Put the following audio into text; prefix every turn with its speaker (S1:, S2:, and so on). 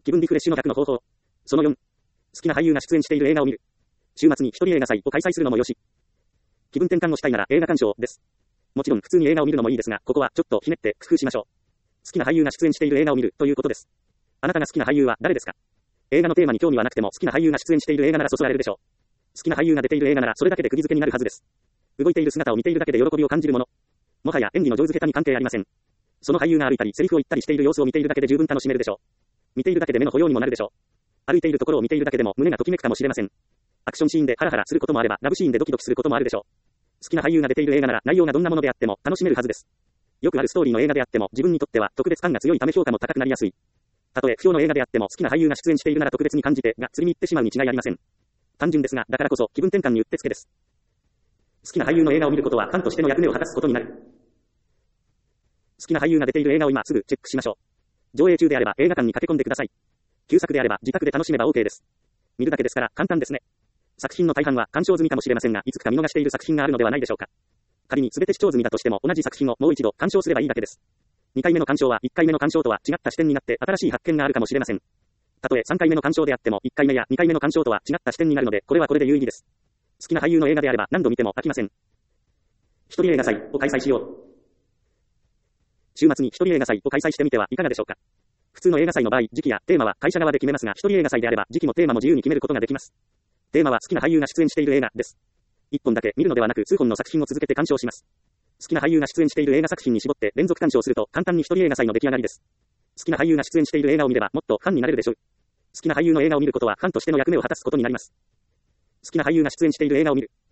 S1: 気分リフレッシュの100の方法。その4。好きな俳優が出演している映画を見る。週末に一人映画祭を開催するのもよし。気分転換をしたいなら映画鑑賞です。もちろん普通に映画を見るのもいいですが、ここはちょっとひねって工夫しましょう。好きな俳優が出演している映画を見るということです。あなたが好きな俳優は誰ですか？映画のテーマに興味はなくても好きな俳優が出演している映画ならそそられるでしょう。好きな俳優が出ている映画ならそれだけで釘付けになるはずです。動いている姿を見ているだけで喜びを感じるもの。もはや演技の上手下手に関係ありません。その俳優が歩いたりセリフを言ったりしている様子を見ているだけで十分楽しめるでしょう。見ているだけで目の保養にもなるでしょう。歩いているところを見ているだけでも胸がときめくかもしれません。アクションシーンでハラハラすることもあればラブシーンでドキドキすることもあるでしょう。好きな俳優が出ている映画なら内容がどんなものであっても楽しめるはずです。よくあるストーリーの映画であっても自分にとっては特別感が強いため評価も高くなりやすい。たとえ不評の映画であっても好きな俳優が出演しているなら特別に感じてが釣りに行ってしまうに違いありません。単純ですが、だからこそ気分転換にうってつけです。好きな俳優の映画を見ることはファンとしての役目を果たすことになる。好きな俳優が出ている映画を今すぐチェックしましょう。上映中であれば映画館に駆け込んでください。旧作であれば自宅で楽しめば OK です。見るだけですから簡単ですね。作品の大半は鑑賞済みかもしれませんが、いつか見逃している作品があるのではないでしょうか。仮に全て視聴済みだとしても同じ作品をもう一度鑑賞すればいいだけです。2回目の鑑賞は1回目の鑑賞とは違った視点になって新しい発見があるかもしれません。たとえ3回目の鑑賞であっても1回目や2回目の鑑賞とは違った視点になるので、これはこれで有意義です。好きな俳優の映画であれば何度見ても飽きません。一人映画祭を開催しよう。週末に一人映画祭を開催してみてはいかがでしょうか。普通の映画祭の場合、時期やテーマは会社側で決めますが、一人映画祭であれば時期もテーマも自由に決めることができます。テーマは好きな俳優が出演している映画です。1本だけ見るのではなく数本の作品を続けて鑑賞します。好きな俳優が出演している映画作品に絞って連続鑑賞すると簡単に一人映画祭の出来上がりです。好きな俳優が出演している映画を見ればもっとファンになれるでしょう。好きな俳優の映画を見ることはファンとしての役目を果たすことになります。好きな俳優が出演している映画を見る。